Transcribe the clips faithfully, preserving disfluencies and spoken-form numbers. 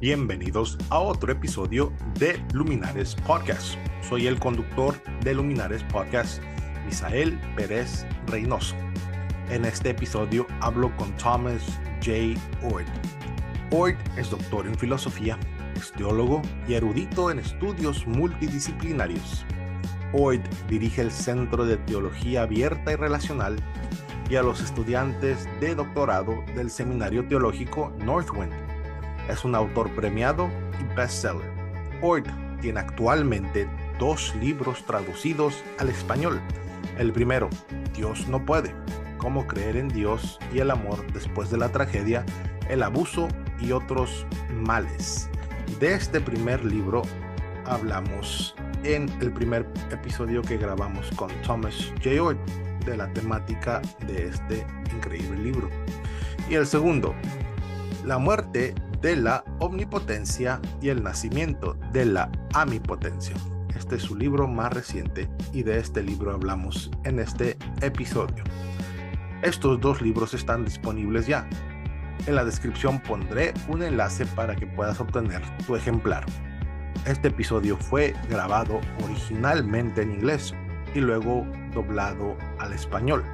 Bienvenidos a otro episodio de Luminares Podcast. Soy el conductor de Luminares Podcast, Misael Pérez Reynoso. En este episodio hablo con Thomas J. Oord. Oord es doctor en filosofía, es teólogo y erudito en estudios multidisciplinarios. Oord dirige el Centro de Teología Abierta y Relacional y a los estudiantes de doctorado del Seminario Teológico Northwind. Es un autor premiado y bestseller. Oord tiene actualmente dos libros traducidos al español. El primero, Dios no puede, cómo creer en Dios y el amor después de la tragedia, el abuso y otros males. De este primer libro hablamos en el primer episodio que grabamos con Thomas J. Oord de la temática de este increíble libro. Y el segundo, la muerte de la omnipotencia y el nacimiento de la amipotencia. Este es su libro más reciente y de este libro hablamos en este episodio. Estos dos libros están disponibles ya. En la descripción pondré un enlace para que puedas obtener tu ejemplar. Este episodio fue grabado originalmente en inglés y luego doblado al español.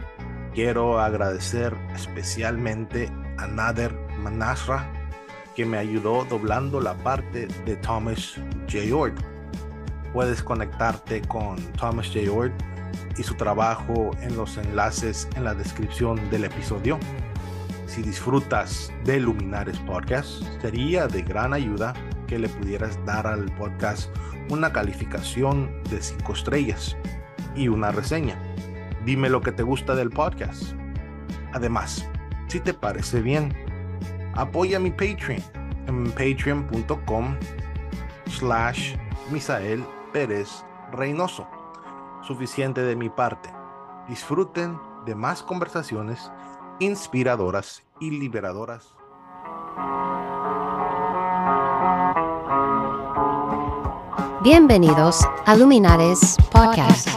Quiero agradecer especialmente a Nader Manasra, que me ayudó doblando la parte de Thomas J. Oord. Puedes conectarte con Thomas J. Oord y su trabajo en los enlaces en la descripción del episodio. Si disfrutas de Luminares Podcast, sería de gran ayuda que le pudieras dar al podcast una calificación de cinco estrellas y una reseña. Dime lo que te gusta del podcast. Además, si te parece bien, apoya mi Patreon en patreon.com slash Misael Pérez Reynoso. Suficiente de mi parte. Disfruten de más conversaciones inspiradoras y liberadoras. Bienvenidos a Luminares Podcast.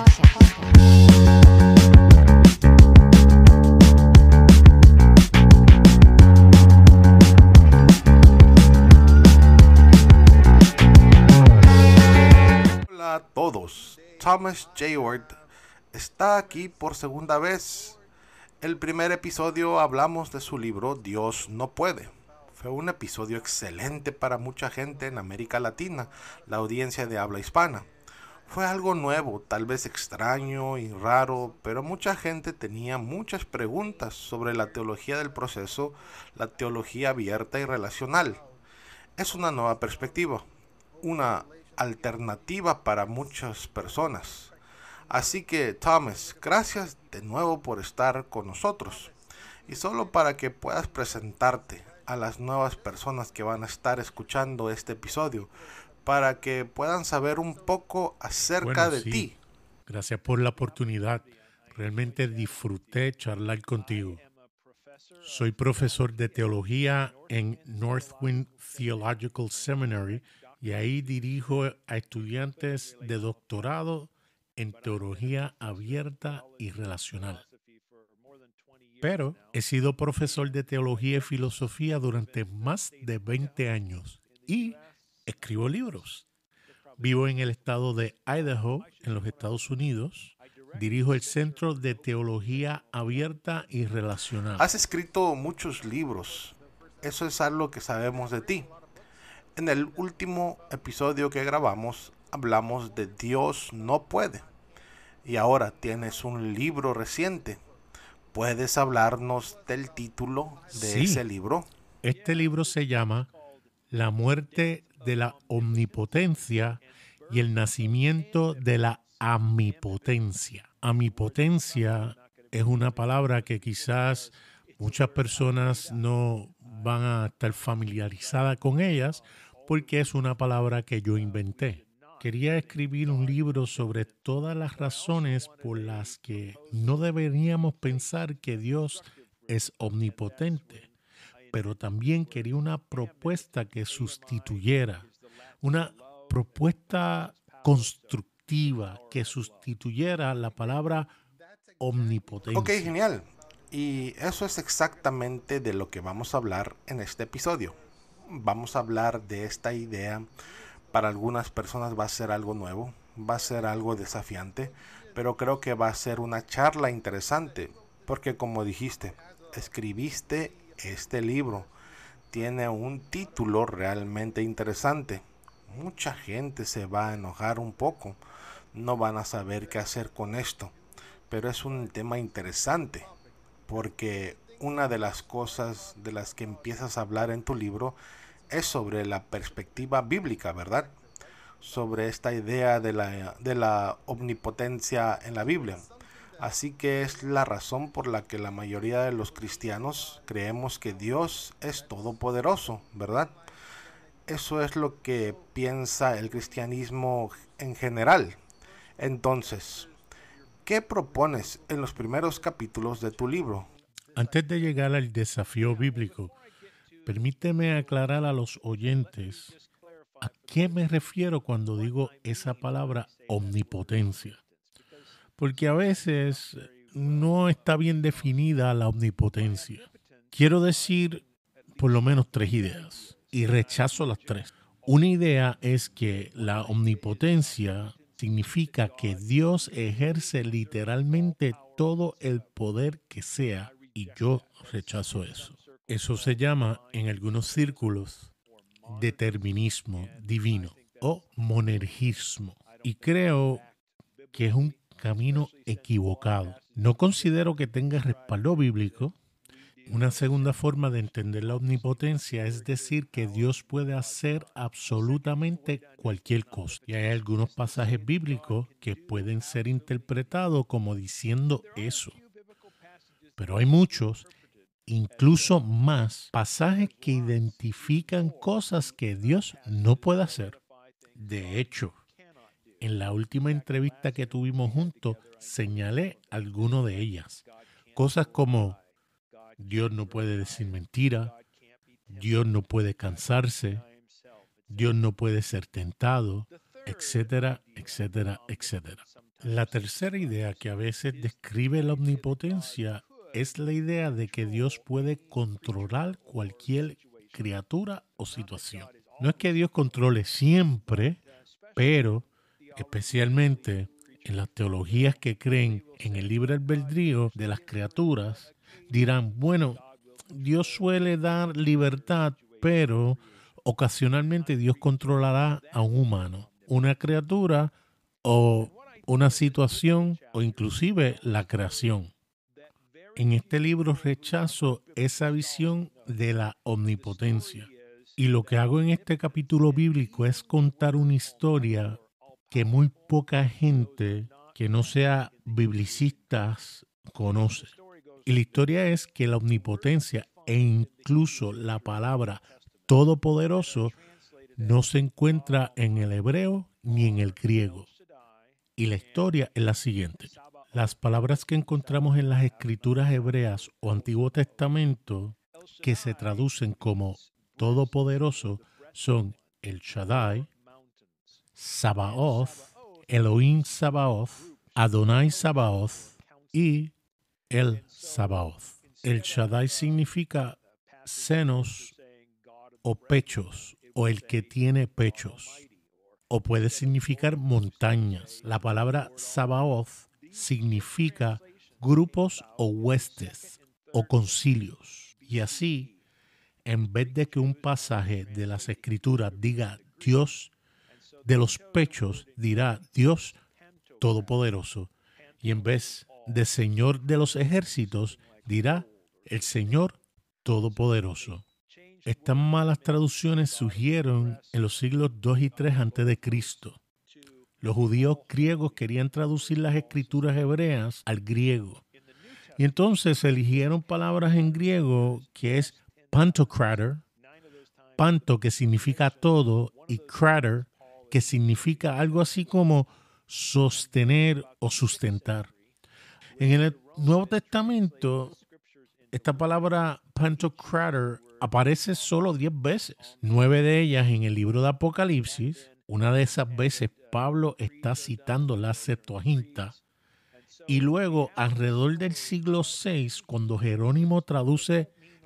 Hola a todos, Thomas J. Oord está aquí por segunda vez. El primer episodio hablamos de su libro Dios no puede. Fue un episodio excelente para mucha gente en América Latina, la audiencia de habla hispana. Fue algo nuevo, tal vez extraño y raro, pero mucha gente tenía muchas preguntas sobre la teología del proceso, la teología abierta y relacional. Es una nueva perspectiva, una alternativa para muchas personas. Así que, Thomas, gracias de nuevo por estar con nosotros. Y solo para que puedas presentarte a las nuevas personas que van a estar escuchando este episodio, para que puedan saber un poco acerca bueno, de sí. ti. Gracias por la oportunidad. Realmente disfruté charlar contigo. Soy profesor de teología en Northwind Theological Seminary y ahí dirijo a estudiantes de doctorado en teología abierta y relacional. Pero he sido profesor de teología y filosofía durante más de veinte años y escribo libros. Vivo en el estado de Idaho, en los Estados Unidos. Dirijo el Centro de Teología Abierta y Relacional. Has escrito muchos libros. Eso es algo que sabemos de ti. En el último episodio que grabamos, hablamos de Dios no puede. Y ahora tienes un libro reciente. ¿Puedes hablarnos del título de Sí. ese libro? Este libro se llama La muerte de la omnipotencia y el nacimiento de la amipotencia. Amipotencia es una palabra que quizás muchas personas no van a estar familiarizadas con ellas porque es una palabra que yo inventé. Quería escribir un libro sobre todas las razones por las que no deberíamos pensar que Dios es omnipotente, pero también quería una propuesta que sustituyera, una propuesta constructiva que sustituyera la palabra omnipotencia. Ok, genial. Y eso es exactamente de lo que vamos a hablar en este episodio. vamos a hablar de esta idea. Para algunas personas va a ser algo nuevo, va a ser algo desafiante, pero creo que va a ser una charla interesante, porque como dijiste, escribiste este libro, tiene un título realmente interesante. Mucha gente se va a enojar un poco, no van a saber qué hacer con esto, pero es un tema interesante, porque una de las cosas de las que empiezas a hablar en tu libro es sobre la perspectiva bíblica, ¿verdad? Sobre esta idea de la, de la omnipotencia en la Biblia. Así que es la razón por la que la mayoría de los cristianos creemos que Dios es todopoderoso, ¿verdad? Eso es lo que piensa el cristianismo en general. Entonces, ¿qué propones en los primeros capítulos de tu libro? Antes de llegar al desafío bíblico, permíteme aclarar a los oyentes a qué me refiero cuando digo esa palabra omnipotencia. Porque a veces no está bien definida la omnipotencia. Quiero decir por lo menos tres ideas y rechazo las tres. Una idea es que la omnipotencia significa que Dios ejerce literalmente todo el poder que sea, y yo rechazo eso. Eso se llama en algunos círculos determinismo divino o monergismo, y creo que es un camino equivocado. No considero que tenga respaldo bíblico. Una segunda forma de entender la omnipotencia es decir que Dios puede hacer absolutamente cualquier cosa. Y hay algunos pasajes bíblicos que pueden ser interpretados como diciendo eso. Pero hay muchos, incluso más, pasajes que identifican cosas que Dios no puede hacer. De hecho, en la última entrevista que tuvimos juntos, señalé algunas de ellas. Cosas como Dios no puede decir mentira, Dios no puede cansarse, Dios no puede ser tentado, etcétera, etcétera, etcétera. La tercera idea que a veces describe la omnipotencia es la idea de que Dios puede controlar cualquier criatura o situación. No es que Dios controle siempre, pero especialmente en las teologías que creen en el libre albedrío de las criaturas, dirán, bueno, Dios suele dar libertad, pero ocasionalmente Dios controlará a un humano, una criatura o una situación o inclusive la creación. En este libro rechazo esa visión de la omnipotencia. Y lo que hago en este capítulo bíblico es contar una historia que muy poca gente que no sea biblicistas conoce. Y la historia es que la omnipotencia e incluso la palabra todopoderoso no se encuentra en el hebreo ni en el griego. Y la historia es la siguiente. Las palabras que encontramos en las escrituras hebreas o Antiguo Testamento que se traducen como todopoderoso son el Shaddai, Sabaoth, Elohim Sabaoth, Adonai Sabaoth y el Sabaoth. El Shaddai significa senos o pechos o el que tiene pechos, o puede significar montañas. La palabra Sabaoth significa grupos o huestes o concilios. Y así, en vez de que un pasaje de las Escrituras diga Dios de los pechos, dirá Dios Todopoderoso. Y en vez de Señor de los ejércitos, dirá el Señor Todopoderoso. Estas malas traducciones surgieron en los siglos dos y tres antes de Cristo. Los judíos griegos querían traducir las escrituras hebreas al griego. Y entonces eligieron palabras en griego que es pantocrator, panto que significa todo y crater que significa algo así como sostener o sustentar. En el Nuevo Testamento, esta palabra pantocrator aparece solo diez veces, nueve de ellas en el libro de Apocalipsis. Una de esas veces Pablo está citando la Septuaginta. Y luego, alrededor del siglo seis, cuando Jerónimo traduce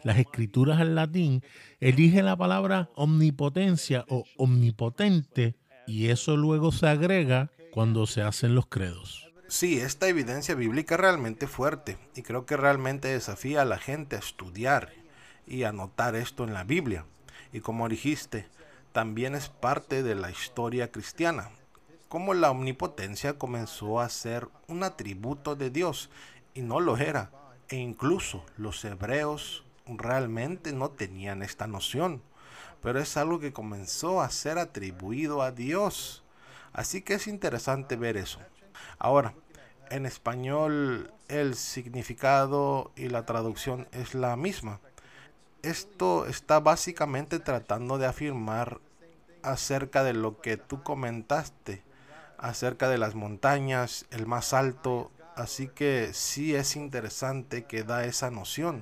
las escrituras al latín, elige la palabra omnipotencia o omnipotente y eso luego se agrega cuando se hacen los credos. Sí, esta evidencia bíblica es realmente fuerte y creo que realmente desafía a la gente a estudiar y anotar esto en la Biblia. Y como dijiste, también es parte de la historia cristiana, como la omnipotencia comenzó a ser un atributo de Dios y no lo era, e incluso los hebreos realmente no tenían esta noción, pero es algo que comenzó a ser atribuido a Dios. Así que es interesante ver eso. Ahora, en español el significado y la traducción es la misma. Esto está básicamente tratando de afirmar acerca de lo que tú comentaste, acerca de las montañas, el más alto. Así que sí es interesante que da esa noción.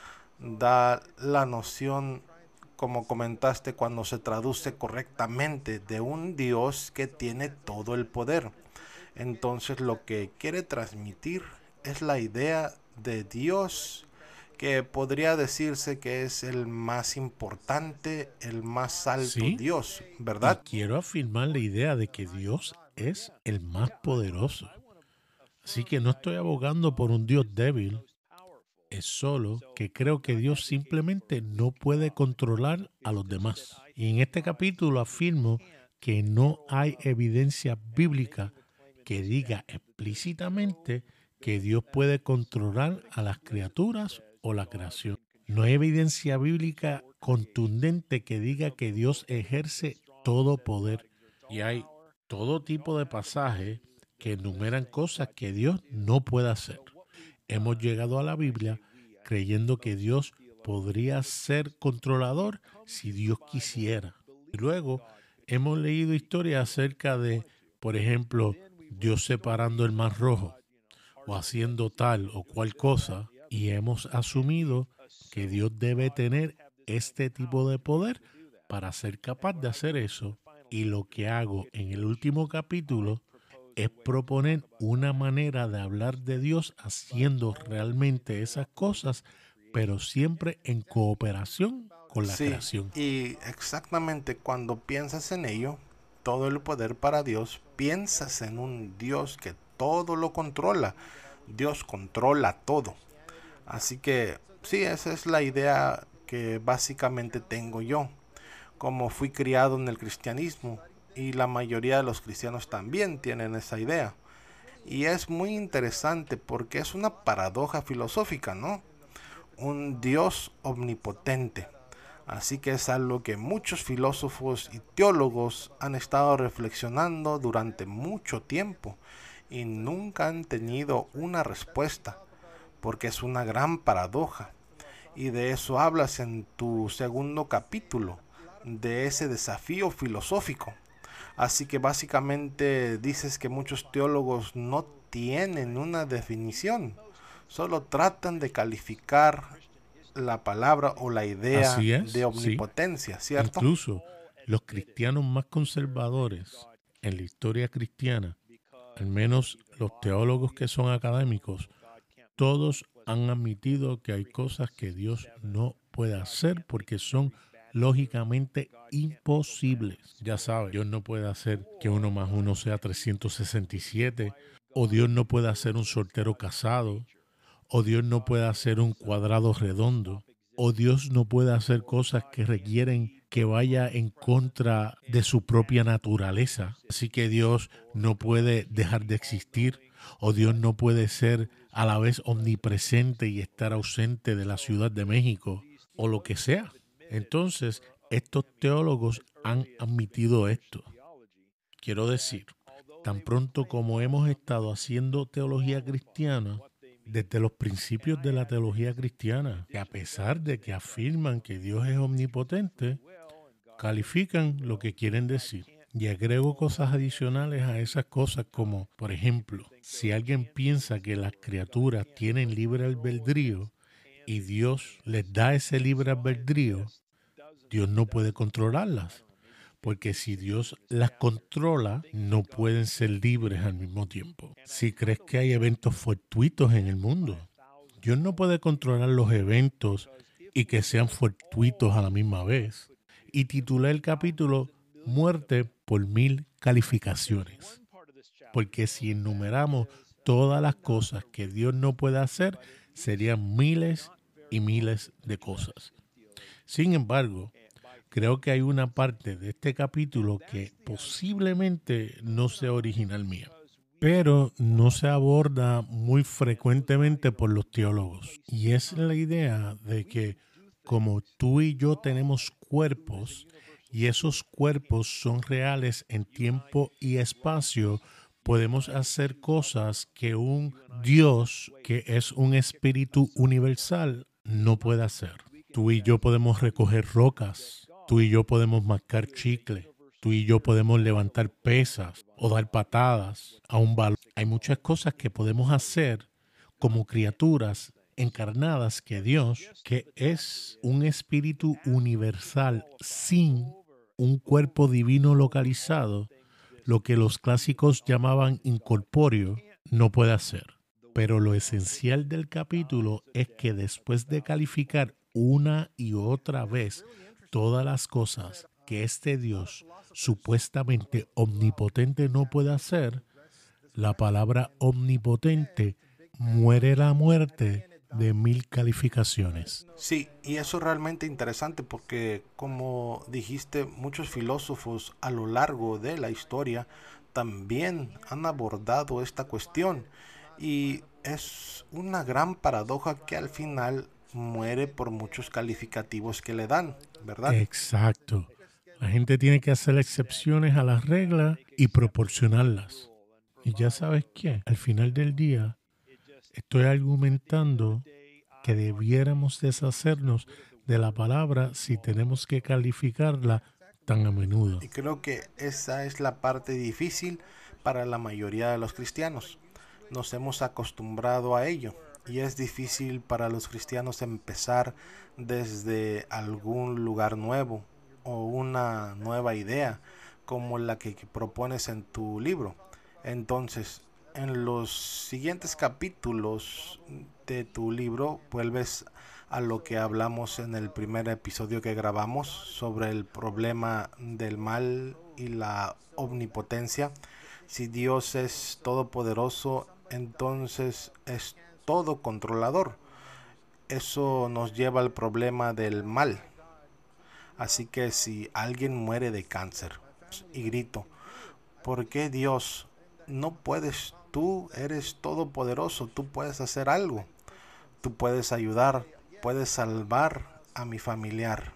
Da la noción, como comentaste, cuando se traduce correctamente, de un Dios que tiene todo el poder. Entonces lo que quiere transmitir es la idea de Dios, que podría decirse que es el más importante, el más alto ¿Sí? Dios, ¿verdad? Y quiero afirmar la idea de que Dios es el más poderoso. Así que no estoy abogando por un Dios débil, es solo que creo que Dios simplemente no puede controlar a los demás. Y en este capítulo afirmo que no hay evidencia bíblica que diga explícitamente que Dios puede controlar a las criaturas o la creación. No hay evidencia bíblica contundente que diga que Dios ejerce todo poder. Y hay todo tipo de pasajes que enumeran cosas que Dios no puede hacer. Hemos llegado a la Biblia creyendo que Dios podría ser controlador si Dios quisiera. Y luego hemos leído historias acerca de, por ejemplo, Dios separando el mar rojo o haciendo tal o cual cosa y hemos asumido que Dios debe tener este tipo de poder para ser capaz de hacer eso. Y lo que hago en el último capítulo es proponer una manera de hablar de Dios haciendo realmente esas cosas, pero siempre en cooperación con la Sí, creación. y exactamente cuando piensas en ello, todo el poder para Dios, piensas en un Dios que todo lo controla. Dios controla todo. Así que sí, esa es la idea que básicamente tengo yo. Como fui criado en el cristianismo, y la mayoría de los cristianos también tienen esa idea. Y es muy interesante porque es una paradoja filosófica, ¿no? Un Dios omnipotente. Así que es algo que muchos filósofos y teólogos han estado reflexionando durante mucho tiempo y nunca han tenido una respuesta, porque es una gran paradoja. Y de eso hablas en tu segundo capítulo, de ese desafío filosófico. Así que básicamente dices que muchos teólogos no tienen una definición, solo tratan de calificar la palabra o la idea Así es, de sí. omnipotencia, ¿cierto? Incluso los cristianos más conservadores en la historia cristiana, al menos los teólogos que son académicos, todos han admitido que hay cosas que Dios no puede hacer porque son lógicamente imposibles. Ya sabes, Dios no puede hacer que uno más uno sea trescientos sesenta y siete, o Dios no puede hacer un soltero casado, o Dios no puede hacer un cuadrado redondo, o Dios no puede hacer cosas que requieren que vaya en contra de su propia naturaleza. Así que Dios no puede dejar de existir, o Dios no puede ser a la vez omnipresente y estar ausente de la Ciudad de México, o lo que sea. Entonces, estos teólogos han admitido esto. Quiero decir, tan pronto como hemos estado haciendo teología cristiana, desde los principios de la teología cristiana, que a pesar de que afirman que Dios es omnipotente, califican lo que quieren decir. Y agrego cosas adicionales a esas cosas como, por ejemplo, si alguien piensa que las criaturas tienen libre albedrío y Dios les da ese libre albedrío, Dios no puede controlarlas. Porque si Dios las controla, no pueden ser libres al mismo tiempo. Si crees que hay eventos fortuitos en el mundo, Dios no puede controlar los eventos y que sean fortuitos a la misma vez. Y titulé el capítulo Muerte por mil calificaciones. Porque si enumeramos todas las cosas que Dios no puede hacer, serían miles y miles de cosas. Sin embargo, creo que hay una parte de este capítulo que posiblemente no sea original mía, pero no se aborda muy frecuentemente por los teólogos. Y es la idea de que como tú y yo tenemos cuerpos y esos cuerpos son reales en tiempo y espacio, podemos hacer cosas que un Dios, que es un espíritu universal, no puede hacer. Tú y yo podemos recoger rocas, tú y yo podemos mascar chicle, tú y yo podemos levantar pesas o dar patadas a un balón. Hay muchas cosas que podemos hacer como criaturas encarnadas que Dios, que es un espíritu universal sin un cuerpo divino localizado, lo que los clásicos llamaban incorpóreo, no puede hacer. Pero lo esencial del capítulo es que después de calificar una y otra vez todas las cosas que este Dios supuestamente omnipotente no puede hacer, la palabra omnipotente muere la muerte de mil calificaciones. Sí, y eso es realmente interesante porque, como dijiste, muchos filósofos a lo largo de la historia también han abordado esta cuestión y es una gran paradoja que al final muere por muchos calificativos que le dan, ¿verdad? Exacto. La gente tiene que hacer excepciones a las reglas y proporcionarlas. Y ya sabes qué, al final del día estoy argumentando que debiéramos deshacernos de la palabra si tenemos que calificarla tan a menudo. Y creo que esa es la parte difícil para la mayoría de los cristianos. Nos hemos acostumbrado a ello y es difícil para los cristianos empezar desde algún lugar nuevo o una nueva idea como la que propones en tu libro. Entonces, en los siguientes capítulos de tu libro vuelves a lo que hablamos en el primer episodio que grabamos sobre el problema del mal y la omnipotencia. Si Dios es todopoderoso, entonces es todo controlador. Eso nos lleva al problema del mal. Así que si alguien muere de cáncer y grito, ¿por qué Dios no puedes? Tú eres todopoderoso, tú puedes hacer algo, tú puedes ayudar, puedes salvar a mi familiar,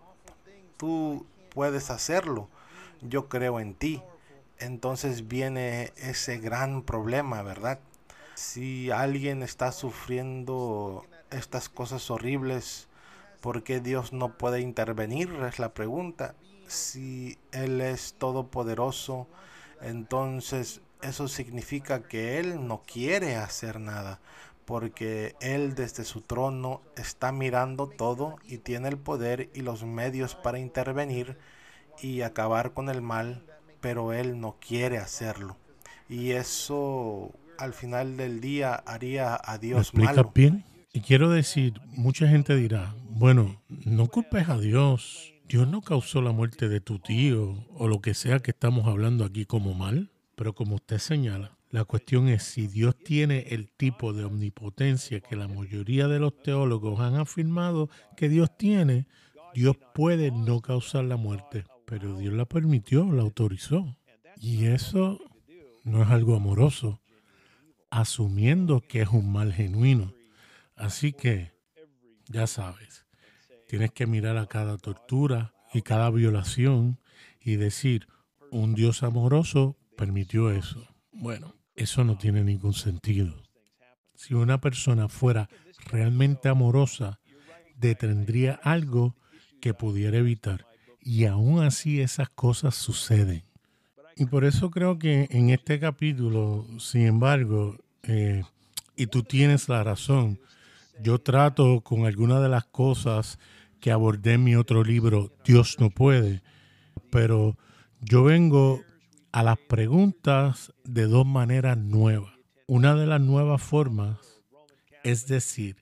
tú puedes hacerlo, yo creo en ti. Entonces viene ese gran problema, ¿verdad? Si alguien está sufriendo estas cosas horribles, ¿por qué Dios no puede intervenir? Es la pregunta. Si Él es todopoderoso, entonces eso significa que Él no quiere hacer nada, porque Él desde su trono está mirando todo y tiene el poder y los medios para intervenir y acabar con el mal, pero Él no quiere hacerlo. Y eso al final del día haría a Dios ¿Me malo. explicas bien? Y quiero decir, mucha gente dirá, bueno, no culpes a Dios. Dios no causó la muerte de tu tío o lo que sea que estamos hablando aquí como mal. Pero como usted señala, la cuestión es si Dios tiene el tipo de omnipotencia que la mayoría de los teólogos han afirmado que Dios tiene, Dios puede no causar la muerte, pero Dios la permitió, la autorizó. Y eso no es algo amoroso, asumiendo que es un mal genuino. Así que, ya sabes, tienes que mirar a cada tortura y cada violación y decir, un Dios amoroso permitió eso. Bueno, eso no tiene ningún sentido. Si una persona fuera realmente amorosa, detendría algo que pudiera evitar. Y aún así esas cosas suceden. Y por eso creo que en este capítulo, sin embargo, eh, y tú tienes la razón, yo trato con algunas de las cosas que abordé en mi otro libro, Dios no puede, pero yo vengo a las preguntas de dos maneras nuevas. Una de las nuevas formas es decir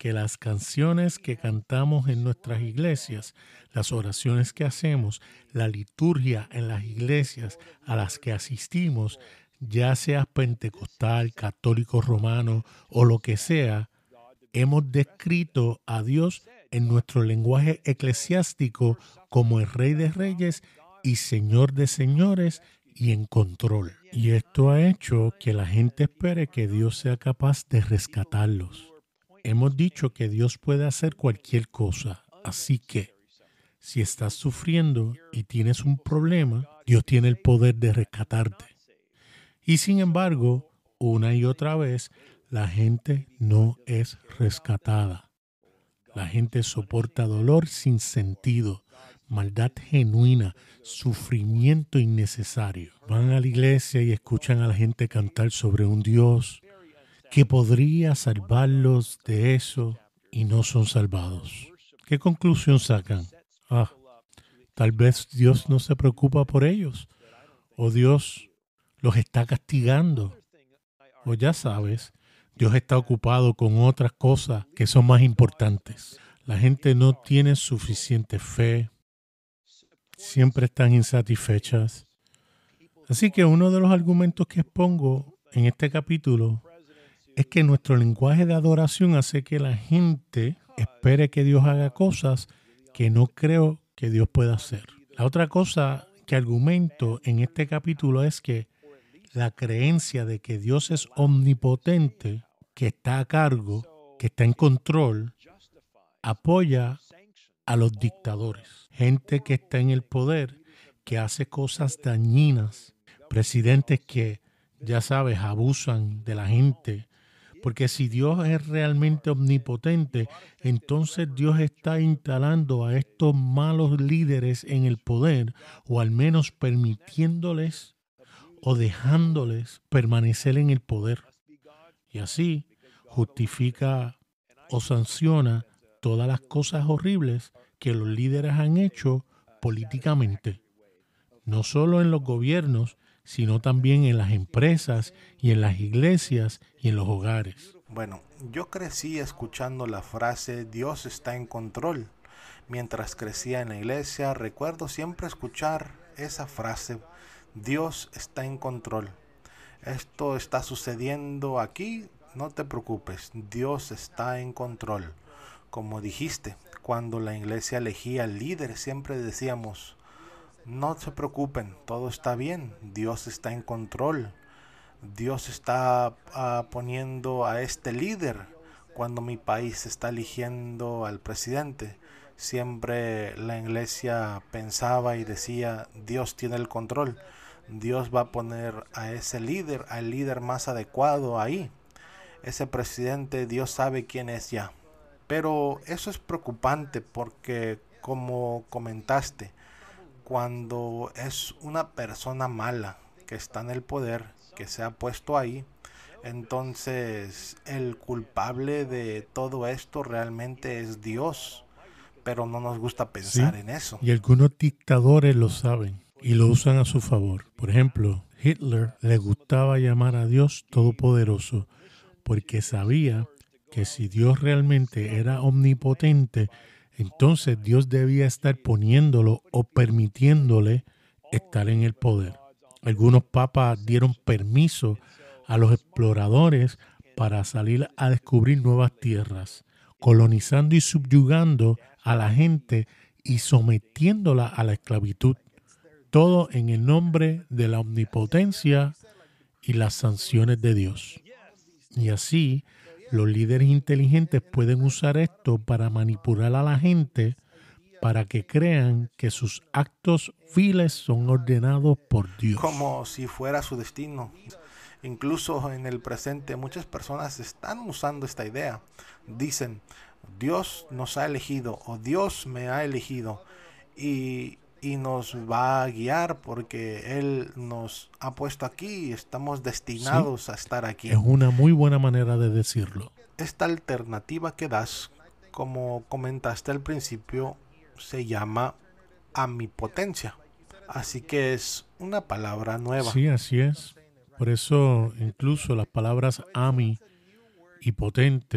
que las canciones que cantamos en nuestras iglesias, las oraciones que hacemos, la liturgia en las iglesias a las que asistimos, ya seas pentecostal, católico romano o lo que sea, hemos descrito a Dios en nuestro lenguaje eclesiástico como el Rey de Reyes y Señor de Señores y en control. Y esto ha hecho que la gente espere que Dios sea capaz de rescatarlos. Hemos dicho que Dios puede hacer cualquier cosa, así que si estás sufriendo y tienes un problema, Dios tiene el poder de rescatarte. Y sin embargo, una y otra vez, la gente no es rescatada. La gente soporta dolor sin sentido, maldad genuina, sufrimiento innecesario. Van a la iglesia y escuchan a la gente cantar sobre un Dios que podría salvarlos de eso y no son salvados. ¿Qué conclusión sacan? Ah, tal vez Dios no se preocupa por ellos, o Dios los está castigando, o ya sabes, Dios está ocupado con otras cosas que son más importantes. La gente no tiene suficiente fe, siempre están insatisfechas. Así que uno de los argumentos que expongo en este capítulo es que nuestro lenguaje de adoración hace que la gente espere que Dios haga cosas que no creo que Dios pueda hacer. La otra cosa que argumento en este capítulo es que la creencia de que Dios es omnipotente, que está a cargo, que está en control, apoya a los dictadores, gente que está en el poder, que hace cosas dañinas, presidentes que, ya sabes, abusan de la gente. Porque si Dios es realmente omnipotente, entonces Dios está instalando a estos malos líderes en el poder, o al menos permitiéndoles o dejándoles permanecer en el poder. Y así justifica o sanciona todas las cosas horribles que los líderes han hecho políticamente. No solo en los gobiernos, sino también en las empresas y en las iglesias y en los hogares. Bueno, yo crecí escuchando la frase Dios está en control. Mientras crecía en la iglesia, recuerdo siempre escuchar esa frase, Dios está en control. Esto está sucediendo aquí, no te preocupes, Dios está en control. Como dijiste, cuando la iglesia elegía al líder, siempre decíamos, no se preocupen, todo está bien, Dios está en control. Dios está uh, poniendo a este líder. Cuando mi país está eligiendo al presidente, siempre la iglesia pensaba y decía, Dios tiene el control. Dios va a poner a ese líder, al líder más adecuado ahí. Ese presidente, Dios sabe quién es ya. Pero eso es preocupante porque, como comentaste, cuando es una persona mala que está en el poder, que se ha puesto ahí, entonces el culpable de todo esto realmente es Dios, pero no nos gusta pensar ¿Sí? en eso. Y algunos dictadores lo saben y lo usan a su favor. Por ejemplo, Hitler le gustaba llamar a Dios Todopoderoso porque sabía que si Dios realmente era omnipotente, entonces Dios debía estar poniéndolo o permitiéndole estar en el poder. Algunos papas dieron permiso a los exploradores para salir a descubrir nuevas tierras, colonizando y subyugando a la gente y sometiéndola a la esclavitud. Todo en el nombre de la omnipotencia y las sanciones de Dios. Y así, los líderes inteligentes pueden usar esto para manipular a la gente para que crean que sus actos viles son ordenados por Dios. Como si fuera su destino. Incluso en el presente muchas personas están usando esta idea. Dicen, Dios nos ha elegido o Dios me ha elegido y, y nos va a guiar porque Él nos ha puesto aquí y estamos destinados Sí, a estar aquí. es una muy buena manera de decirlo. Esta alternativa que das, como comentaste al principio, se llama omnipotencia. Así que es una palabra nueva. Sí, así es. Por eso incluso las palabras ami y potente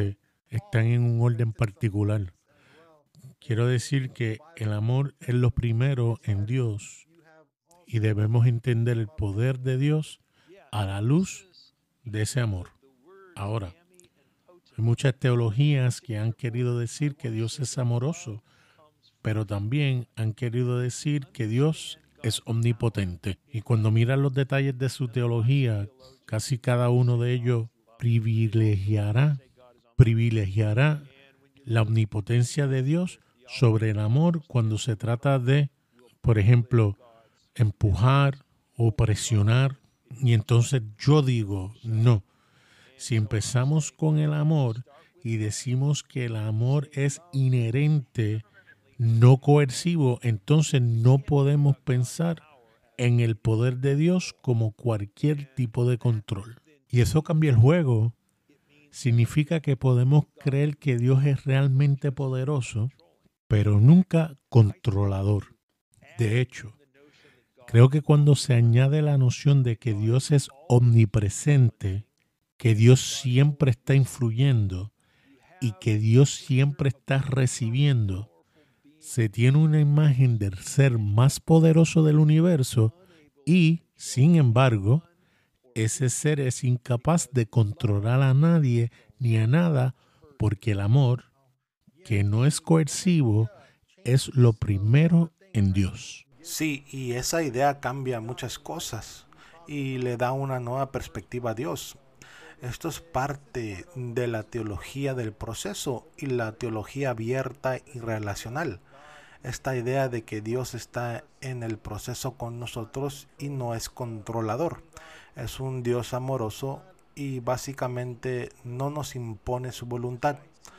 están en un orden particular. Quiero decir que el amor es lo primero en Dios y debemos entender el poder de Dios a la luz de ese amor. Ahora, hay muchas teologías que han querido decir que Dios es amoroso, pero también han querido decir que Dios es omnipotente. Y cuando miran los detalles de su teología, casi cada uno de ellos privilegiará, privilegiará la omnipotencia de Dios sobre el amor cuando se trata de, por ejemplo, empujar o presionar. Y entonces yo digo, no. Si empezamos con el amor y decimos que el amor es inherente, no coercivo, entonces no podemos pensar en el poder de Dios como cualquier tipo de control. Y eso cambia el juego. Significa que podemos creer que Dios es realmente poderoso, pero nunca controlador. De hecho, creo que cuando se añade la noción de que Dios es omnipresente, que Dios siempre está influyendo y que Dios siempre está recibiendo, se tiene una imagen del ser más poderoso del universo y, sin embargo, ese ser es incapaz de controlar a nadie ni a nada porque el amor, que no es coercivo, es lo primero en Dios. Sí, y esa idea cambia muchas cosas y le da una nueva perspectiva a Dios. Esto es parte de la teología del proceso y la teología abierta y relacional. Esta idea de que Dios está en el proceso con nosotros y no es controlador. Es un Dios amoroso y básicamente no nos impone su voluntad.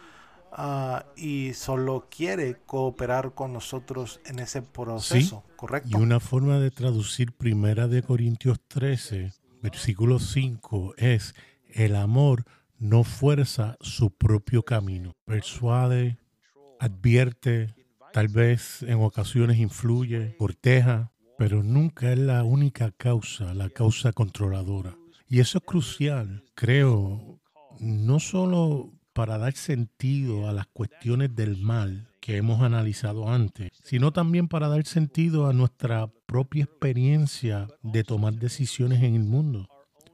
Uh, y solo quiere cooperar con nosotros en ese proceso, sí, ¿correcto? Y una forma de traducir Primera de Corintios trece, versículo cinco, es: el amor no fuerza su propio camino. Persuade, advierte, tal vez en ocasiones influye, corteja, pero nunca es la única causa, la causa controladora. Y eso es crucial, creo, no solo para dar sentido a las cuestiones del mal que hemos analizado antes, sino también para dar sentido a nuestra propia experiencia de tomar decisiones en el mundo.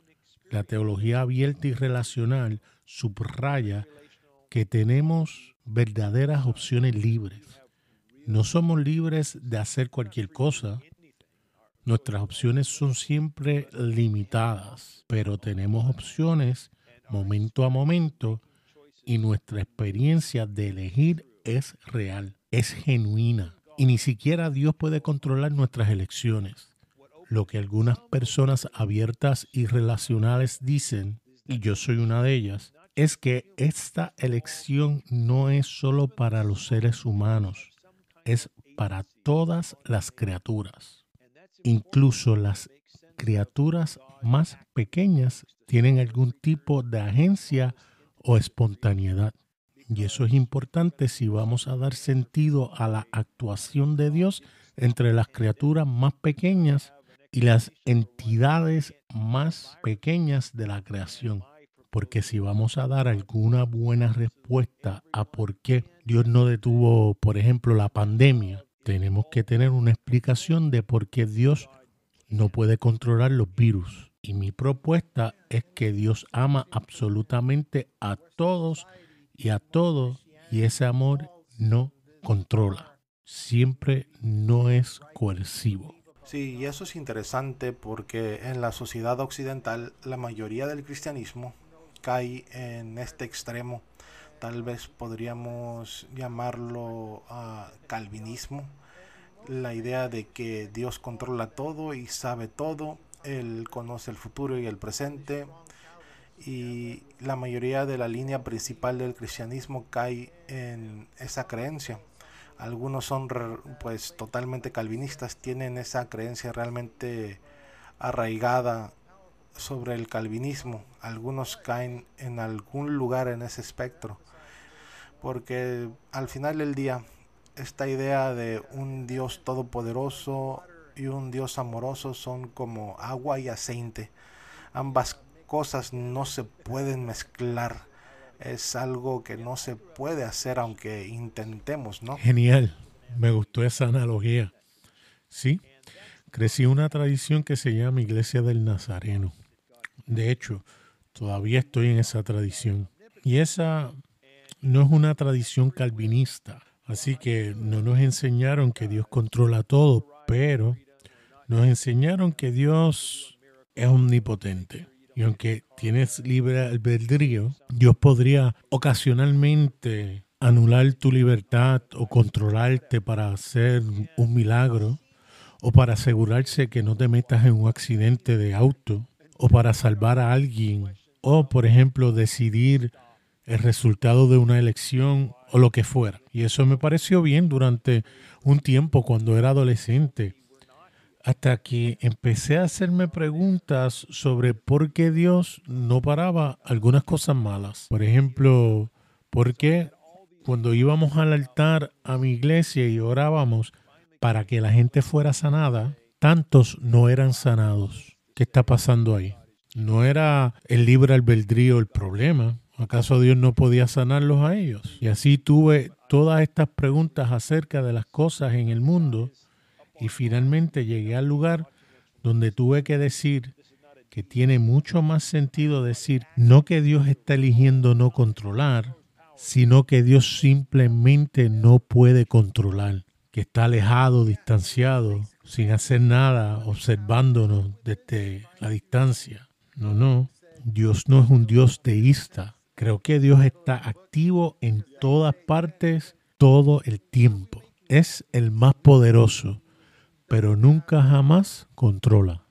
La teología abierta y relacional subraya que tenemos verdaderas opciones libres. No somos libres de hacer cualquier cosa. Nuestras opciones son siempre limitadas, pero tenemos opciones momento a momento y nuestra experiencia de elegir es real, es genuina. Y ni siquiera Dios puede controlar nuestras elecciones. Lo que algunas personas abiertas y relacionales dicen, y yo soy una de ellas, es que esta elección no es solo para los seres humanos, es para todas las criaturas. Incluso las criaturas más pequeñas tienen algún tipo de agencia o espontaneidad. Y eso es importante si vamos a dar sentido a la actuación de Dios entre las criaturas más pequeñas y las entidades más pequeñas de la creación. Porque si vamos a dar alguna buena respuesta a por qué Dios no detuvo, por ejemplo, la pandemia, tenemos que tener una explicación de por qué Dios no puede controlar los virus. Y mi propuesta es que Dios ama absolutamente a todos y a todo, y ese amor no controla. Siempre no es coercivo. Sí, y eso es interesante porque en la sociedad occidental la mayoría del cristianismo cae en este extremo. Tal vez podríamos llamarlo uh, calvinismo. La idea de que Dios controla todo y sabe todo. Él conoce el futuro y el presente. Y la mayoría de la línea principal del cristianismo cae en esa creencia. Algunos son pues totalmente calvinistas, tienen esa creencia realmente arraigada sobre el calvinismo. Algunos caen en algún lugar en ese espectro, porque al final del día esta idea de un Dios todopoderoso y un Dios amoroso son como agua y aceite. Ambas cosas no se pueden mezclar. es algo que no se puede hacer aunque intentemos, ¿no? Genial, me gustó esa analogía. Sí, crecí en una tradición que se llama Iglesia del Nazareno. De hecho, todavía estoy en esa tradición. Y esa no es una tradición calvinista. Así que no nos enseñaron que Dios controla todo, pero nos enseñaron que Dios es omnipotente. Y aunque tienes libre albedrío, Dios podría ocasionalmente anular tu libertad o controlarte para hacer un milagro, o para asegurarse que no te metas en un accidente de auto, o para salvar a alguien, o por ejemplo decidir el resultado de una elección o lo que fuera. Y eso me pareció bien durante un tiempo cuando era adolescente, hasta que empecé a hacerme preguntas sobre por qué Dios no paraba algunas cosas malas. Por ejemplo, ¿por qué cuando íbamos al altar a mi iglesia y orábamos para que la gente fuera sanada, tantos no eran sanados? ¿Qué está pasando ahí? ¿No era el libre albedrío el problema? ¿Acaso Dios no podía sanarlos a ellos? Y así tuve todas estas preguntas acerca de las cosas en el mundo y finalmente llegué al lugar donde tuve que decir que tiene mucho más sentido decir no que Dios está eligiendo no controlar, sino que Dios simplemente no puede controlar, que está alejado, distanciado, sin hacer nada, observándonos desde la distancia. No, no, Dios no es un Dios teísta. Creo que Dios está activo en todas partes, todo el tiempo. Es el más poderoso, pero nunca jamás controla.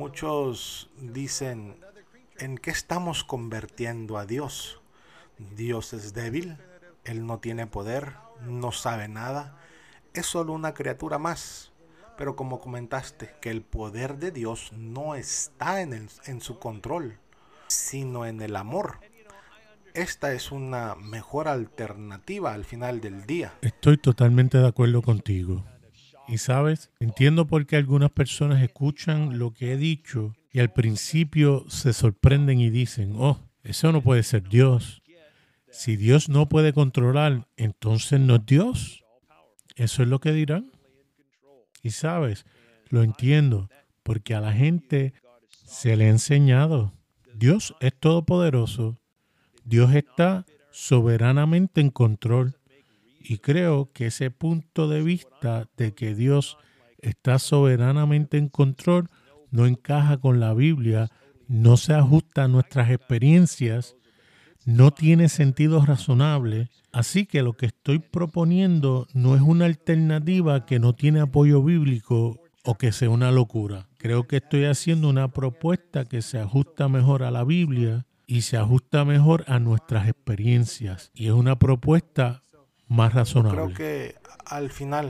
Muchos dicen, ¿en qué estamos convirtiendo a Dios? Dios es débil, Él no tiene poder, no sabe nada, es solo una criatura más. Pero como comentaste, que el poder de Dios no está en, el, en su control, sino en el amor. Esta es una mejor alternativa al final del día. Estoy totalmente de acuerdo contigo. Y sabes, entiendo por qué algunas personas escuchan lo que he dicho y al principio se sorprenden y dicen, oh, eso no puede ser Dios. Si Dios no puede controlar, entonces no es Dios. Eso es lo que dirán. Y sabes, lo entiendo, porque a la gente se le ha enseñado, Dios es todopoderoso, Dios está soberanamente en control. Y creo que ese punto de vista de que Dios está soberanamente en control no encaja con la Biblia, no se ajusta a nuestras experiencias, no tiene sentido razonable. Así que lo que estoy proponiendo no es una alternativa que no tiene apoyo bíblico o que sea una locura. Creo que estoy haciendo una propuesta que se ajusta mejor a la Biblia y se ajusta mejor a nuestras experiencias. Y es una propuesta más razonable. Creo que al final,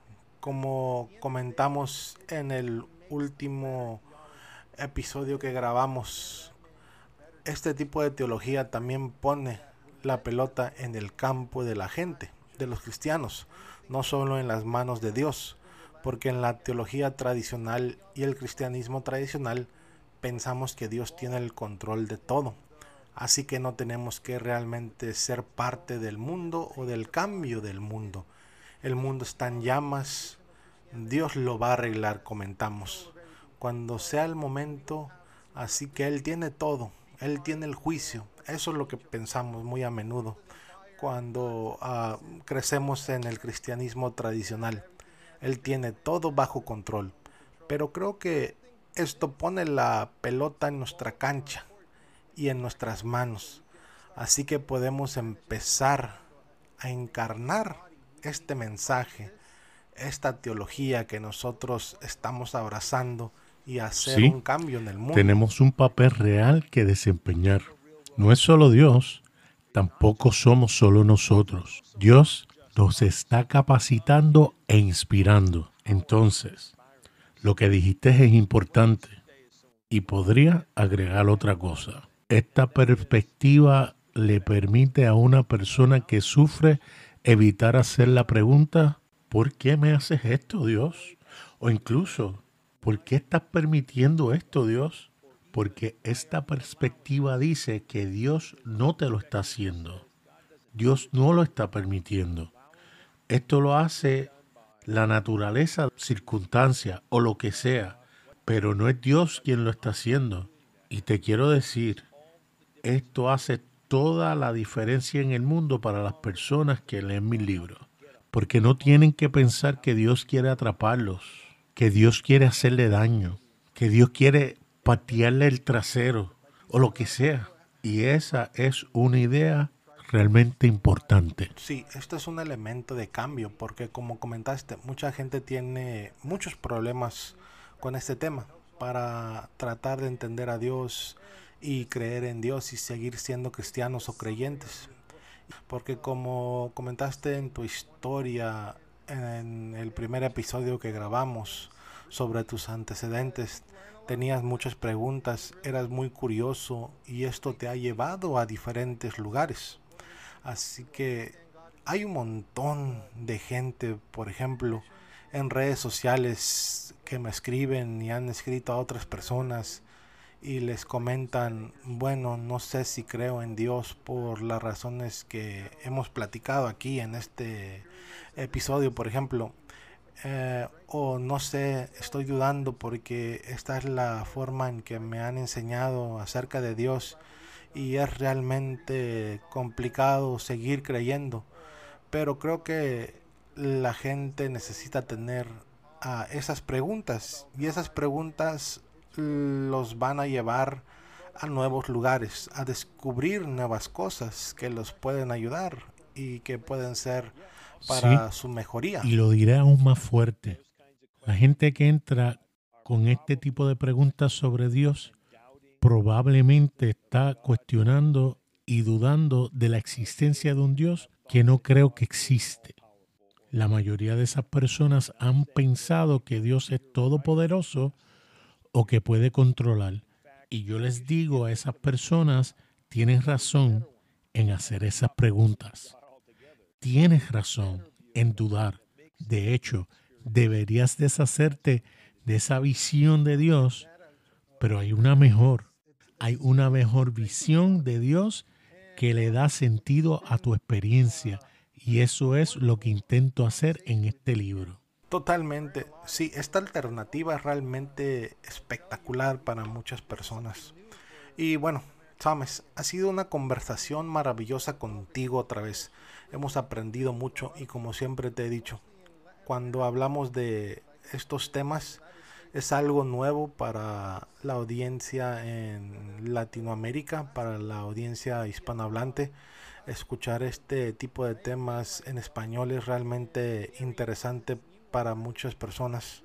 como comentamos en el último episodio que grabamos, este tipo de teología también pone la pelota en el campo de la gente, de los cristianos, no solo en las manos de Dios, porque en la teología tradicional y el cristianismo tradicional pensamos que Dios tiene el control de todo. Así que no tenemos que realmente ser parte del mundo o del cambio del mundo. El mundo está en llamas, Dios lo va a arreglar, comentamos. Cuando sea el momento, así que Él tiene todo, Él tiene el juicio. Eso es lo que pensamos muy a menudo cuando uh, crecemos en el cristianismo tradicional. Él tiene todo bajo control. Pero creo que esto pone la pelota en nuestra cancha y en nuestras manos. Así que podemos empezar a encarnar este mensaje, esta teología que nosotros estamos abrazando y hacer sí, un cambio en el mundo. Tenemos un papel real que desempeñar. No es solo Dios, tampoco somos solo nosotros. Dios nos está capacitando e inspirando. Entonces, lo que dijiste es importante y podría agregar otra cosa. Esta perspectiva le permite a una persona que sufre evitar hacer la pregunta, ¿por qué me haces esto, Dios? O incluso, ¿por qué estás permitiendo esto, Dios? porque esta perspectiva dice que Dios no te lo está haciendo. Dios no lo está permitiendo. Esto lo hace la naturaleza, circunstancia o lo que sea, pero no es Dios quien lo está haciendo. Y te quiero decir, esto hace toda la diferencia en el mundo para las personas que leen mis libros, porque no tienen que pensar que Dios quiere atraparlos, que Dios quiere hacerle daño, que Dios quiere patearle el trasero o lo que sea. Y esa es una idea realmente importante. Sí, esto es un elemento de cambio porque como comentaste, mucha gente tiene muchos problemas con este tema para tratar de entender a Dios y creer en Dios y seguir siendo cristianos o creyentes. Porque como comentaste en tu historia, en el primer episodio que grabamos sobre tus antecedentes, tenías muchas preguntas, eras muy curioso y esto te ha llevado a diferentes lugares. Así que hay un montón de gente, por ejemplo, en redes sociales que me escriben y han escrito a otras personas y les comentan, bueno, no sé si creo en Dios por las razones que hemos platicado aquí en este episodio, por ejemplo. Eh, o no sé, estoy dudando porque esta es la forma en que me han enseñado acerca de Dios y es realmente complicado seguir creyendo, pero creo que la gente necesita tener uh, esas preguntas y esas preguntas los van a llevar a nuevos lugares, a descubrir nuevas cosas que los pueden ayudar y que pueden ser para sí, su mejoría. Y lo diré aún más fuerte. La gente que entra con este tipo de preguntas sobre Dios probablemente está cuestionando y dudando de la existencia de un Dios que no creo que existe. La mayoría de esas personas han pensado que Dios es todopoderoso o que puede controlar. Y yo les digo a esas personas, tienes razón en hacer esas preguntas. Tienes razón en dudar. De hecho, deberías deshacerte de esa visión de Dios, pero hay una mejor. Hay una mejor visión de Dios que le da sentido a tu experiencia. Y eso es lo que intento hacer en este libro. Totalmente. Sí, esta alternativa es realmente espectacular para muchas personas. Y bueno, Thomas, ha sido una conversación maravillosa contigo otra vez. Hemos aprendido mucho y como siempre te he dicho, cuando hablamos de estos temas es algo nuevo para la audiencia en Latinoamérica, para la audiencia hispanohablante. Escuchar este tipo de temas en español es realmente interesante para muchas personas.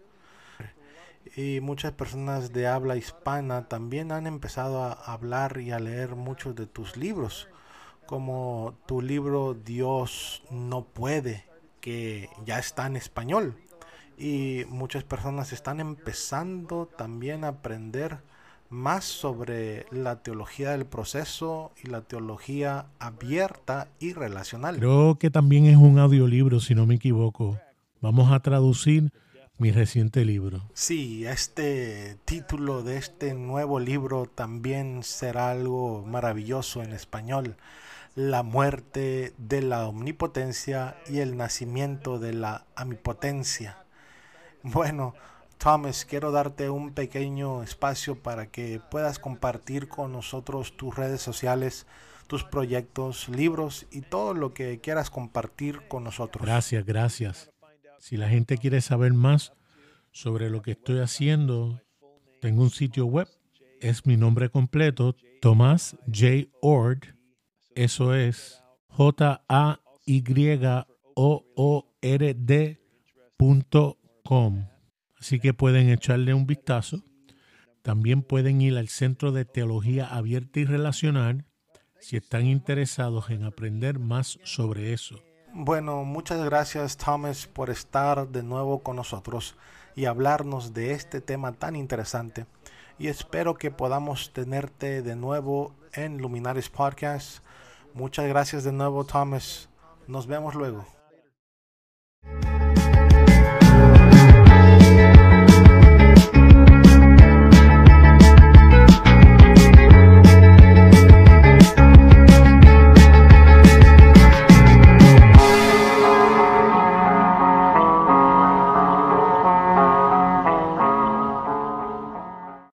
Y muchas personas de habla hispana también han empezado a hablar y a leer muchos de tus libros, como tu libro Dios no puede, que ya está en español. Y muchas personas están empezando también a aprender más sobre la teología del proceso y la teología abierta y relacional. Creo que también es un audiolibro, si no me equivoco. Vamos a traducir mi reciente libro. Sí, este título de este nuevo libro también será algo maravilloso en español. La muerte de la omnipotencia y el nacimiento de la amipotencia. Bueno, Thomas, quiero darte un pequeño espacio para que puedas compartir con nosotros tus redes sociales, tus proyectos, libros y todo lo que quieras compartir con nosotros. Gracias, gracias. Si la gente quiere saber más sobre lo que estoy haciendo, tengo un sitio web. Es mi nombre completo, Tomás J. Oord. Eso es J A Y O O R D punto com. Así que pueden echarle un vistazo. También pueden ir al Centro de Teología Abierta y Relacional si están interesados en aprender más sobre eso. Bueno, muchas gracias, Thomas, por estar de nuevo con nosotros y hablarnos de este tema tan interesante. Y espero que podamos tenerte de nuevo en Luminares Podcast. Muchas gracias de nuevo, Thomas. Nos vemos luego.